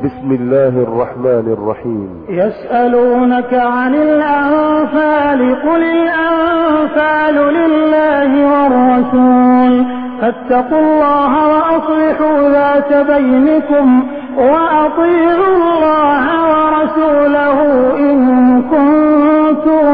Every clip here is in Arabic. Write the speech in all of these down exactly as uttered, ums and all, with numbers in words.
بسم الله الرحمن الرحيم. يسألونك عن الأنفال قل الأنفال لله والرسول فاتقوا الله وأصلحوا ذات بينكم وأطيعوا الله ورسوله إن كنتم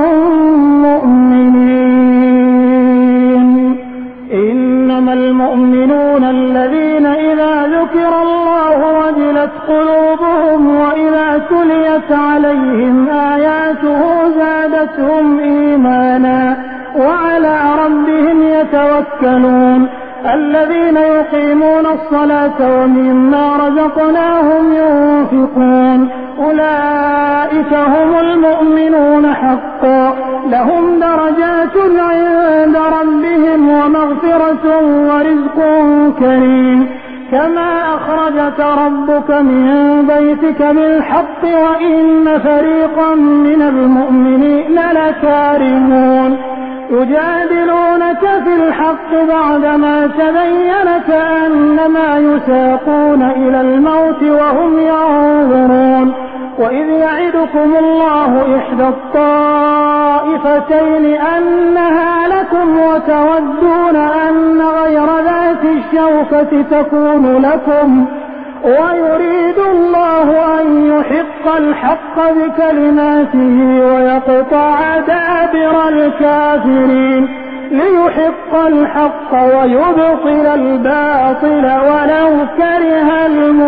مؤمنين. إنما المؤمنون الذين إذا ذكر الله وجلت قلوبهم وإذا تليت عليهم آياته زادتهم إيمانا وعلى ربهم يتوكلون. الذين يقيمون الصلاة ومما رزقناهم ينفقون أولئك هم المؤمنون حقا لهم درجات عند ربهم ومغفرة ورزق كريم. كما أخرجك ربك من بيتك بالحق وإن فريقا من المؤمنين لكارهون يجادلونك في الحق بعدما تبين كأنما يساقون إلى الموت وهم ينظرون. وإذ يعدكم الله إحدى الطائفتين أنها لكم وتودون أن غير ذات الشوكة تكون لكم ويريد الله أن يحق الحق بكلماته ويقطع دابر الكافرين ليحق الحق ويبطل الباطل ولو كره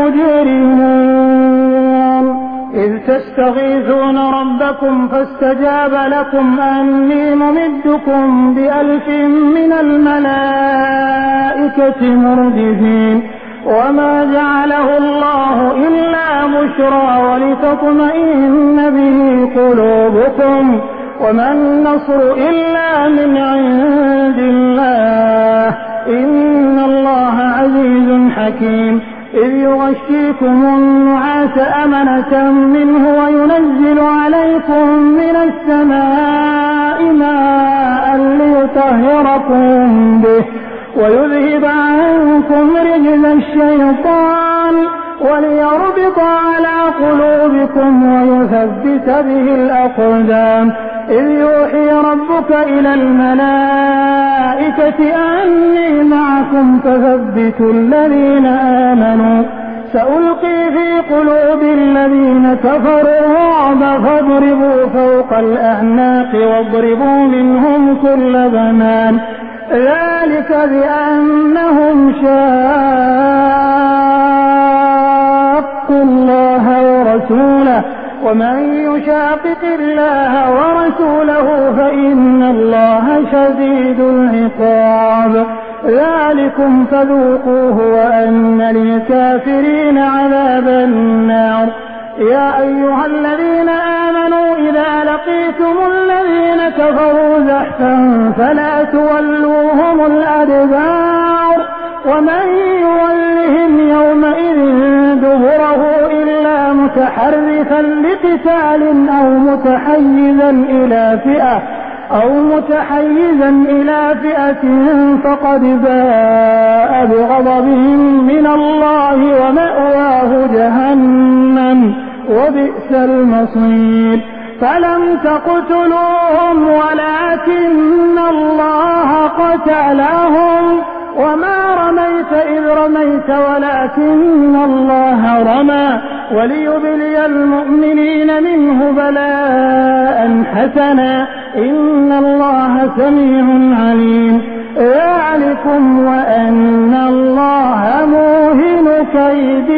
المجرمون. إذ تستغيثون ربكم فاستجاب لكم أني ممدكم بألف من الملائكة مردفين. وما جعله الله إلا بشرى ولتطمئن به قلوبكم وما النصر إلا من عند الله إن الله عزيز حكيم. إذ يغشيكم النعاس أمنة منه وينزل عليكم من السماء ماء ليطهركم به ويذهب عنكم رجز الشيطان وليربط على قلوبكم ويثبت به الأقدام. إذ يوحي ربك إلى الملائكة أني معكم فثبتوا الذين آمنوا سألقي في قلوب الذين كفروا الرعب فاضربوا فوق الأعناق واضربوا منهم كل بنان ذلك بأنهم شاقوا الله ورسوله ومن يشاقق الله ورسوله فإن الله شديد العقاب. ذلكم فذوقوه وأن للكافرين عذاب النار. يا أيها الذين آمنوا إذا لقيتم الذين كفروا زحفا فلا تولوهم الأدبار ومن يولهم يومئذ دبره إلا متحرفا لقتال أو متحيزا إلى فئة أو متحيزا إلى فئة فقد باء بغضب من الله ومأواه جهنم وبئس المصير. فلم تقتلوهم ولكن الله قتلهم وما رميت إذ رميت ولكن الله رمى وليبلي المؤمنين منه بلاء حسنا إن الله سميع عليم. ذلكم وأن الله موهن كيد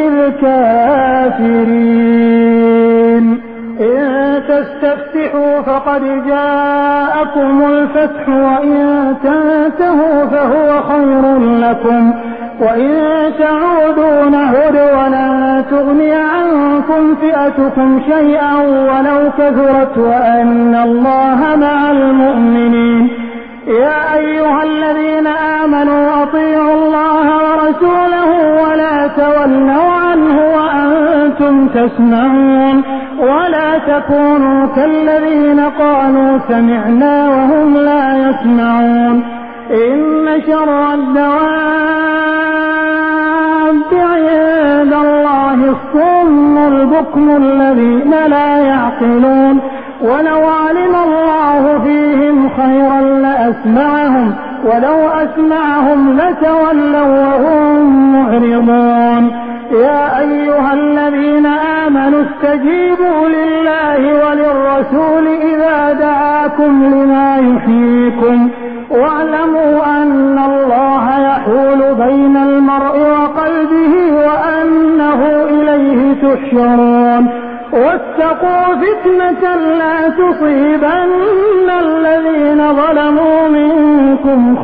الكافرين. إن تستفتحوا فقد جاءكم الفتح وإن تنتهوا فهو خير لكم وإن تعودوا نعد ولن تغني عنكم فئتكم شيئا ولو كثرت وأن الله مع المؤمنين. يا أيها الذين آمنوا أطيعوا الله ورسوله ولا تولوا عنه وأنتم تسمعون ولا تكونوا كالذين قالوا سمعنا وهم لا يسمعون. إن شر الدواب الحق عند الله الصم البكم الذين لا يعقلون ولو علم الله فيهم خيرا لأسمعهم ولو أسمعهم لتولوا وهم معرضون يا أيها الذين آمنوا استجيبوا لله وللرسول إذا دعاكم لما يحييكم واعلموا أن الله يحول بين المرء وقلبه وأنه إليه تحشرون واتقوا فتنة لا تصيبن الذين ظلموا منكم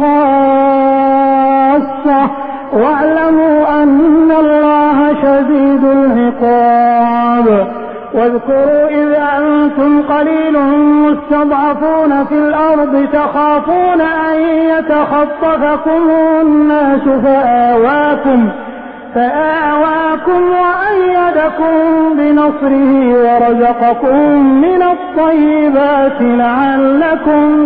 خاصة واعلموا أن الله شديد العقاب واذكروا إذ أنتم قليل مستضعفون في الأرض تخافون أن يتخطفكم الناس فآواكم فآواكم وأيدكم بنصره ورزقكم من الطيبات لعلكم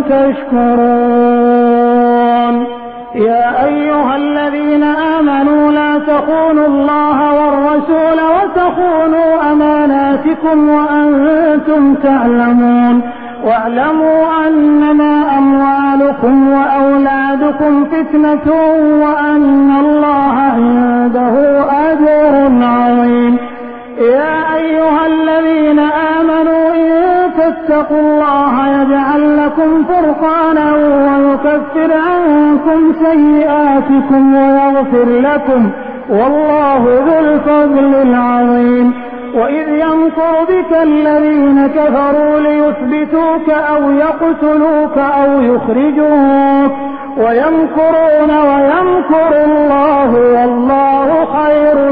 تشكرون يا أيها الذين آمنوا لا تخونوا الله والرسول وتخونوا أماناتكم وأنتم تعلمون واعلموا أنما أموالكم وأولادكم فتنة وأن الله عنده أجر عظيم يا أيها الذين آمنوا إن تتقوا الله يجعل لكم فرقانا ويكفر عنكم سيئاتكم ويغفر لكم والله ذو الفضل العظيم وإذ يمكر بك الذين كفروا ليثبتوك أو يقتلوك أو يخرجوك ويمكرون ويمكر الله والله خير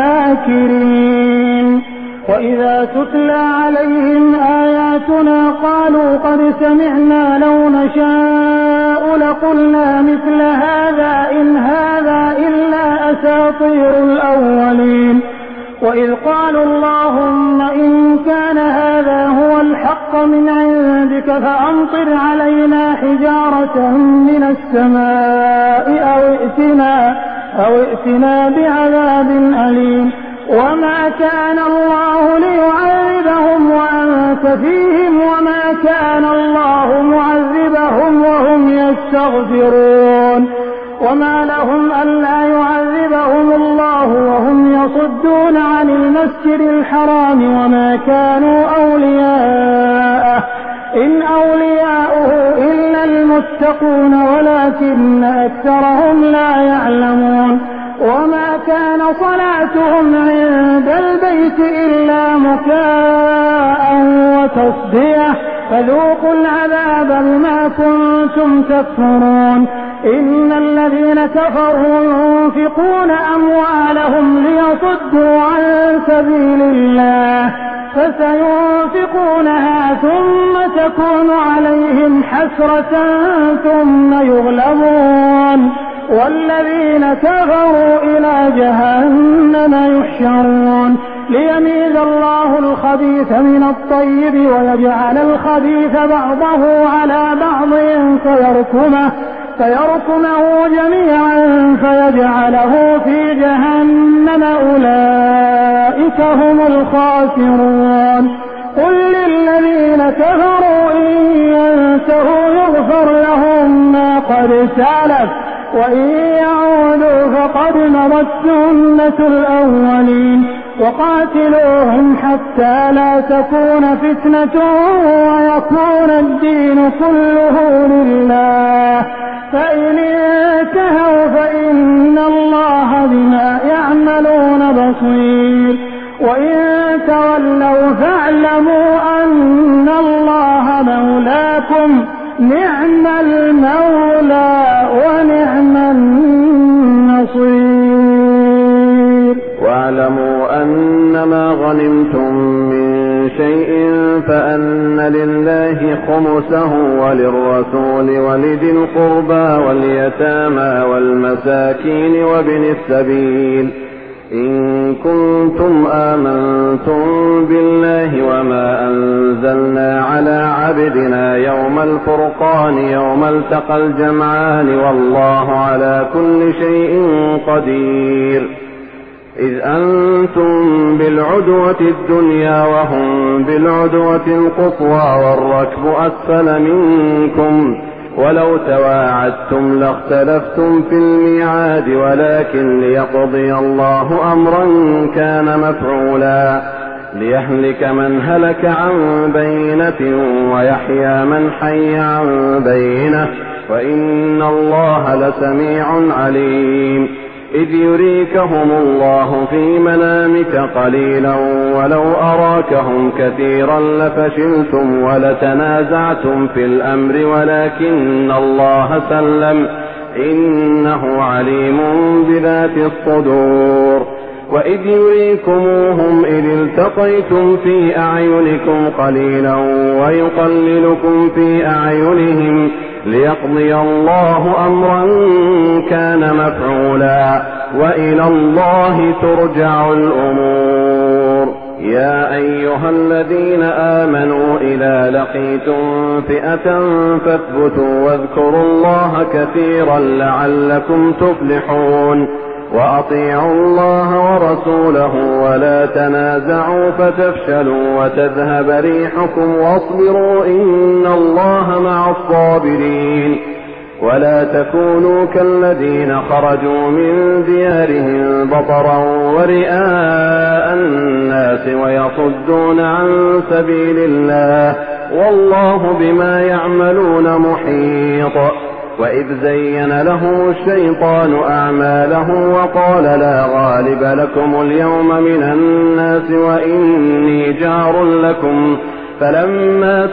الماكرين وإذا تتلى عليهم آياتنا قالوا قد سمعنا لو نشاء لقلنا مثل هذا إن هذا إلا أساطير الأولين وإذ قالوا اللهم إن كان هذا هو الحق من عندك فأمطر علينا حجارة من السماء أو ائتنا, أو ائتنا بعذاب أليم وما كان الله ليعذبهم وأنت فيهم وما كان الله معذبهم وهم يستغفرون وما لهم ألا يعذبهم الله وهم يصدون عن المسجد الحرام وما كانوا أولياءه إن أولياؤه إلا المتقون ولكن أكثرهم لا يعلمون وما كان صلاتهم عند البيت إلا مكاء وتصدية فذوقوا العذاب بما كنتم تكفرون إن الذين كفروا ينفقون أموالهم ليصدوا عن سبيل الله فسينفقونها ثم تكون عليهم حسرة ثم يغلبون والذين كفروا إلى جهنم يحشرون ليميز الله الخبيث من الطيب ويجعل الخبيث بعضه على بعض فيركمه فيركمه جميعا فيجعله في جهنم أولئك هم الخاسرون قل للذين كفروا إن ينتهوا يغفر لهم ما قد سلف وإن يعودوا فقد مضت سنة الأولين وقاتلوهم حتى لا تكون فتنة ويكون الدين كله لله فإن انتهوا فإن الله بما يعملون بصير وإن تولوا فاعلموا أن الله مولاكم نعم المولى ونعم النصير واعلموا أنما غنمتم من شيء فأن لله خمسه وللرسول ولذي القربى واليتامى والمساكين وابن السبيل إن كنتم آمنتم بالله وما أنزلنا على عبدنا يوم الفرقان يوم التقى الجمعان والله على كل شيء قدير إذ أنتم بالعدوة الدنيا وهم بالعدوة القصوى والركب أسفل منكم ولو تواعدتم لاختلفتم في الميعاد ولكن ليقضي الله أمرا كان مفعولا ليهلك من هلك عن بينة ويحيى من حي عن بينة وإن الله لسميع عليم إذ يريكهم الله في منامك قليلا ولو أراكهم كثيرا لفشلتم ولتنازعتم في الأمر ولكن الله سلم إنه عليم بذات الصدور وإذ يريكموهم إذ التقيتم في أعينكم قليلا ويقللكم في أعينهم ليقضي الله أمرا كان مفعولا وإلى الله ترجع الأمور يا أيها الذين آمنوا إذا لقيتم فئة فاثبتوا واذكروا الله كثيرا لعلكم تفلحون وأطيعوا الله ورسوله ولا تنازعوا فتفشلوا وتذهب ريحكم واصبروا إن الله مع الصابرين ولا تكونوا كالذين خرجوا من ديارهم بطرا ورئاء الناس ويصدون عن سبيل الله والله بما يعملون محيط وإذ زين لهم الشيطان أعمالهم وقال لا غالب لكم اليوم من الناس وإني جار لكم فلما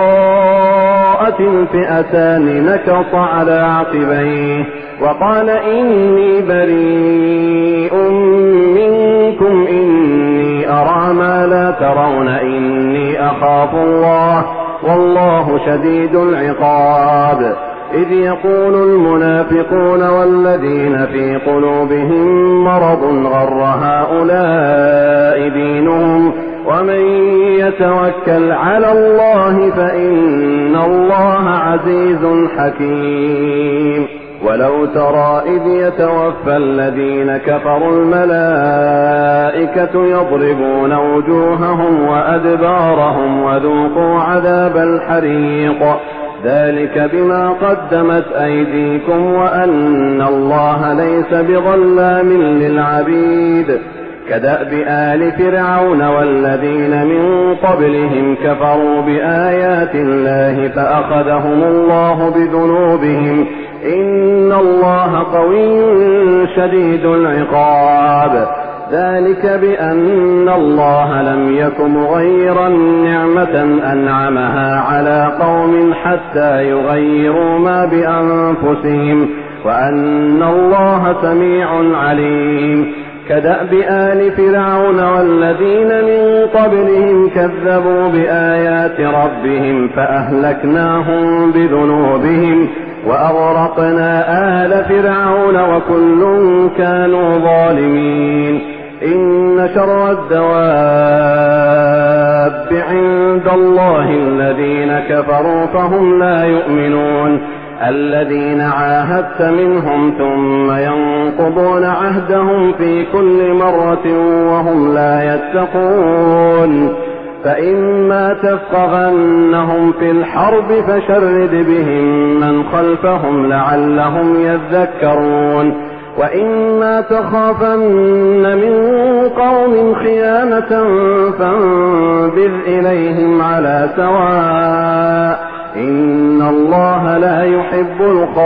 تراءت الفئتان نكص على عقبيه وقال إني بريء منكم إني أرى ما لا ترون إني أخاف الله والله شديد العقاب إذ يقول المنافقون والذين في قلوبهم مرض غر هؤلاء دينهم ومن يتوكل على الله فإن الله عزيز حكيم ولو ترى إذ يتوفى الذين كفروا الملائكة يضربون وجوههم وأدبارهم وذوقوا عذاب الحريق ذلك بما قدمت أيديكم وأن الله ليس بظلام للعبيد كدأب آل فرعون والذين من قبلهم كفروا بآيات الله فأخذهم الله بذنوبهم إن الله قوي شديد العقاب ذلك بأن الله لم يك مغيرا نعمة أنعمها على قوم حتى يغيروا ما بأنفسهم وأن الله سميع عليم كدأب آل فرعون والذين من قبلهم كذبوا بآيات ربهم فأهلكناهم بذنوبهم وأغرقنا آل فرعون وكل كانوا ظالمين إن شر الدواب عند الله الذين كفروا فهم لا يؤمنون الذين عاهدت منهم ثم ينقضون عهدهم في كل مرة وهم لا يتقون فإما تفقهنهم في الحرب فشرد بهم من خلفهم لعلهم يذكرون وإما تخافن من قوم خيانة فانبذ إليهم على سواء إن الله لا يحب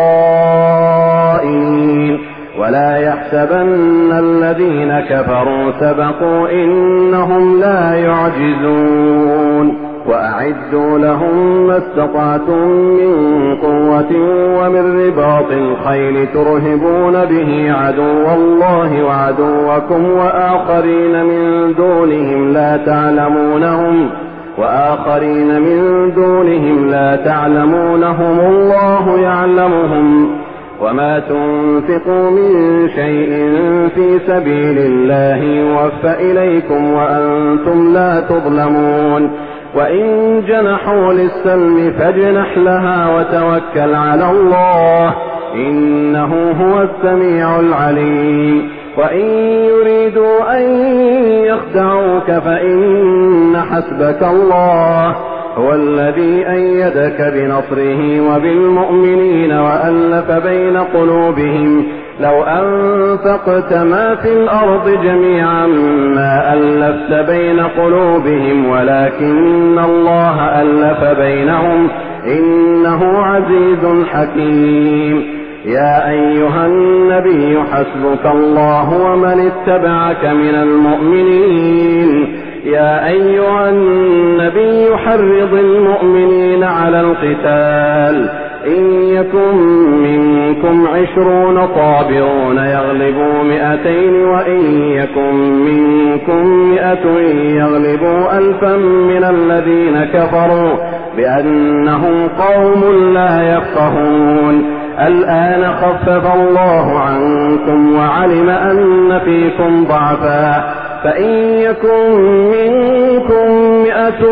الخائنين ولا يحسبن الذين كفروا سبقوا إنهم لا يعجزون وأعدوا لهم ما استطعتم من قوة ومن رباط الخيل ترهبون به عدو الله وعدوكم وآخرين من دونهم لا تعلمونهم وآخرين من دونهم لا تعلمونهم الله يعلمهم وما تنفقوا من شيء في سبيل الله يوفى إليكم وأنتم لا تظلمون وإن جنحوا للسلم فاجنح لها وتوكل على الله إنه هو السميع العليم وإن يريدوا أن يخدعوك فإن حسبك الله هو الذي أيدك بنصره وبالمؤمنين وألف بين قلوبهم لو أنفقت ما في الأرض جميعا ما ألفت بين قلوبهم ولكن الله ألف بينهم إنه عزيز حكيم. يا أيها النبي حسبك الله ومن اتبعك من المؤمنين. يا أيها النبي حرض المؤمنين على القتال إن يكن منكم عشرون صابرون يغلبوا مئتين وإن يكن منكم مئة يغلبوا ألفا من الذين كفروا بأنهم قوم لا يفقهون. الآن خفف الله عنكم وعلم أن فيكم ضعفا فإن يكن منكم مئة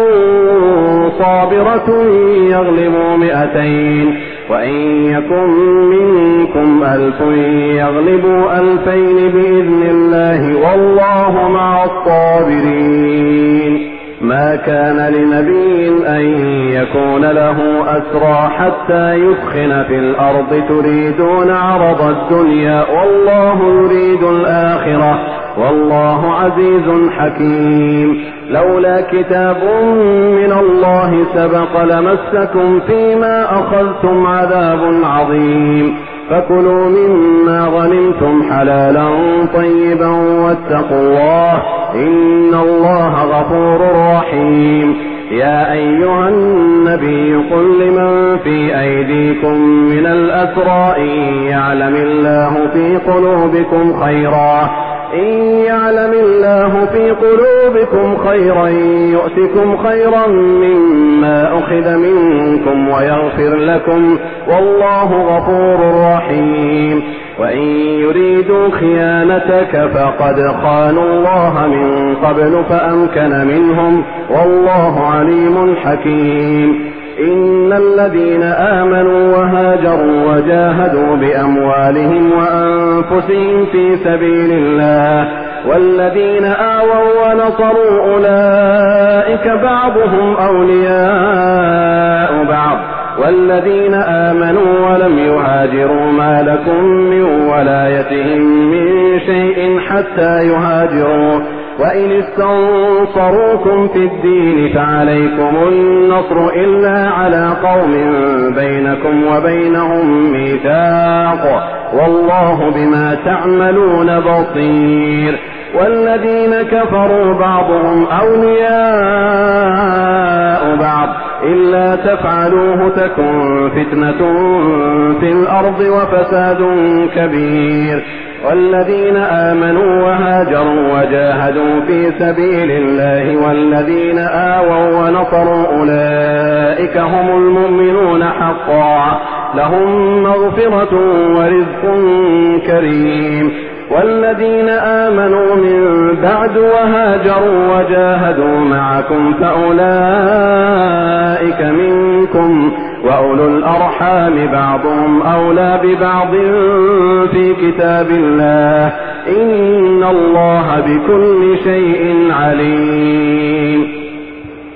صابرة يغلبوا مئتين وإن يكن منكم ألف يغلبوا ألفين بإذن الله والله مع الصابرين. ما كان لنبي أن يكون له أسرى حتى يثخن في الأرض تريدون عرض الدنيا والله يريد الآخرة والله عزيز حكيم. لولا كتاب من الله سبق لمسكم فيما أخذتم عذاب عظيم فكلوا مما غنمتم حلالا طيبا واتقوا الله إن الله غفور رحيم. يا أيها النبي قل لمن في أيديكم من الأسرى إن يعلم الله في قلوبكم خيرا إن يعلم الله في قلوبكم خيرا يؤتكم خيرا مما أخذ منكم ويغفر لكم والله غفور رحيم. وإن يريدوا خيانتك فقد خانوا الله من قبل فأمكن منهم والله عليم حكيم. إن الذين آمنوا وهاجروا وجاهدوا بأموالهم وأنفسهم في سبيل الله والذين آووا ونصروا أولئك بعضهم أولياء بعض والذين آمنوا ولم يهاجروا ما لكم من ولايتهم من شيء حتى يهاجروا وإن استنصروكم في الدين فعليكم النصر إلا على قوم بينكم وبينهم ميثاق والله بما تعملون بصير. والذين كفروا بعضهم أولياء بعض إلا تفعلوه تكن فتنة في الأرض وفساد كبير. والذين آمنوا وهاجروا وجاهدوا في سبيل الله والذين آووا ونصروا أولئك هم المؤمنون حقا لهم مغفرة ورزق كريم. والذين آمنوا من بعد وهاجروا وجاهدوا معكم فأولئك منكم وأولو الأرحام بعضهم أولى ببعض في كتاب الله إن الله بكل شيء عليم.